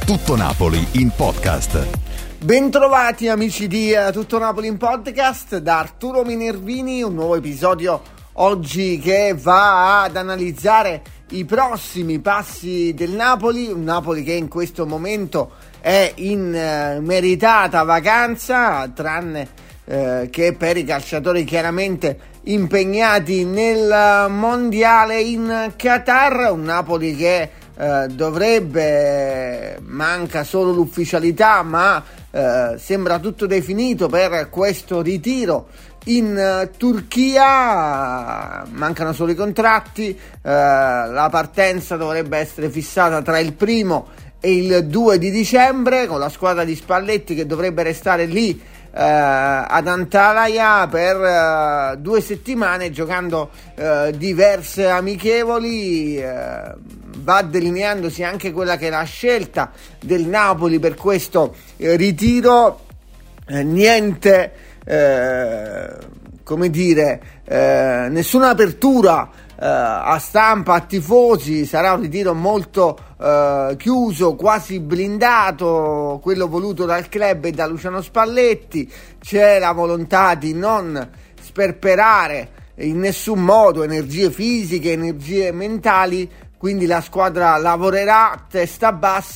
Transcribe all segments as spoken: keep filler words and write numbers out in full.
Tutto Napoli in podcast. Bentrovati amici di uh, Tutto Napoli in podcast da Arturo Minervini, un nuovo episodio oggi che va ad analizzare i prossimi passi del Napoli, un Napoli che in questo momento è in uh, meritata vacanza, tranne uh, che per i calciatori chiaramente impegnati nel mondiale in Qatar, un Napoli che Uh, dovrebbe, manca solo l'ufficialità, ma uh, sembra tutto definito per questo ritiro in uh, Turchia. Mancano solo i contratti, uh, la partenza dovrebbe essere fissata tra il primo e il due di dicembre, con la squadra di Spalletti che dovrebbe restare lì uh, ad Antalya per uh, due settimane, giocando uh, diverse amichevoli. uh, Va delineandosi anche quella che è la scelta del Napoli per questo eh, ritiro. Eh, niente, eh, come dire, eh, nessuna apertura eh, a stampa, a tifosi. Sarà un ritiro molto eh, chiuso, quasi blindato, quello voluto dal club e da Luciano Spalletti. C'è la volontà di non sperperare in nessun modo energie fisiche, energie mentali. Quindi la squadra lavorerà a testa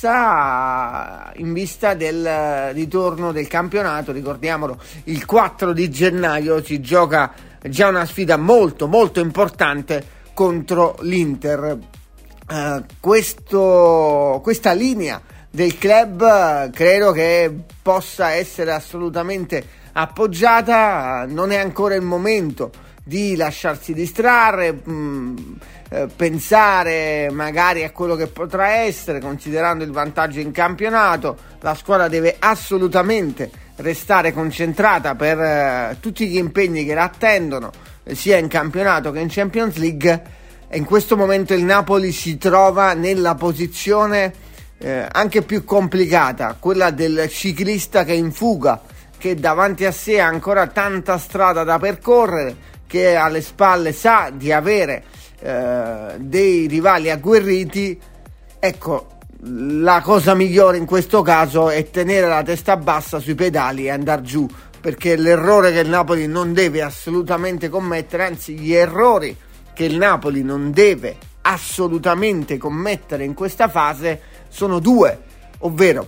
bassa in vista del ritorno del campionato. Ricordiamolo, il quattro di gennaio si gioca già una sfida molto molto importante contro l'Inter. Uh, questo, questa linea del club credo che possa essere assolutamente appoggiata. Non è ancora il momento di lasciarsi distrarre, mh, eh, pensare magari a quello che potrà essere, considerando il vantaggio in campionato. La squadra deve assolutamente restare concentrata per eh, tutti gli impegni che la attendono, eh, sia in campionato che in Champions League. E in questo momento il Napoli si trova nella posizione eh, anche più complicata, quella del ciclista che è in fuga, che davanti a sé ha ancora tanta strada da percorrere, che alle spalle sa di avere eh, dei rivali agguerriti. Ecco, la cosa migliore in questo caso è tenere la testa bassa sui pedali e andare giù, perché l'errore che il Napoli non deve assolutamente commettere, anzi gli errori che il Napoli non deve assolutamente commettere in questa fase sono due, ovvero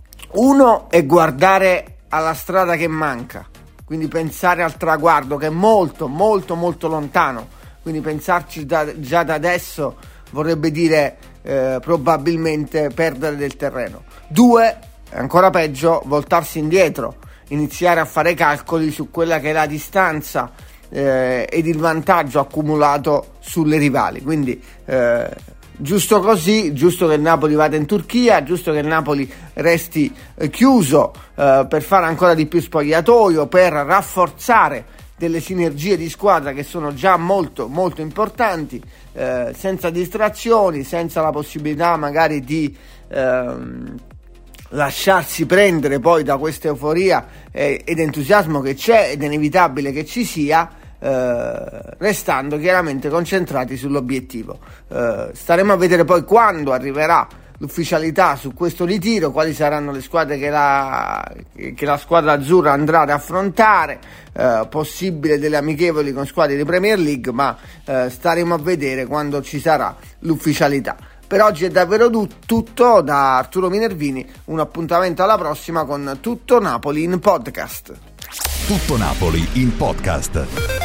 uno è guardare alla strada che manca, quindi pensare al traguardo che è molto molto molto lontano, quindi pensarci da, già da adesso vorrebbe dire eh, probabilmente perdere del terreno. Due, ancora peggio, voltarsi indietro, iniziare a fare calcoli su quella che è la distanza eh, ed il vantaggio accumulato sulle rivali. Quindi eh, giusto così, giusto che il Napoli vada in Turchia, giusto che il Napoli resti eh, chiuso eh, per fare ancora di più spogliatoio, per rafforzare delle sinergie di squadra che sono già molto molto importanti, eh, senza distrazioni, senza la possibilità magari di ehm, lasciarsi prendere poi da questa euforia eh, ed entusiasmo che c'è ed è inevitabile che ci sia. Uh, restando chiaramente concentrati sull'obiettivo. Uh, staremo a vedere poi quando arriverà l'ufficialità su questo ritiro, quali saranno le squadre che la, che la squadra azzurra andrà ad affrontare, uh, possibile delle amichevoli con squadre di Premier League, ma uh, staremo a vedere quando ci sarà l'ufficialità. Per oggi è davvero du- tutto da Arturo Minervini, un appuntamento alla prossima con Tutto Napoli in podcast. Tutto Napoli in podcast.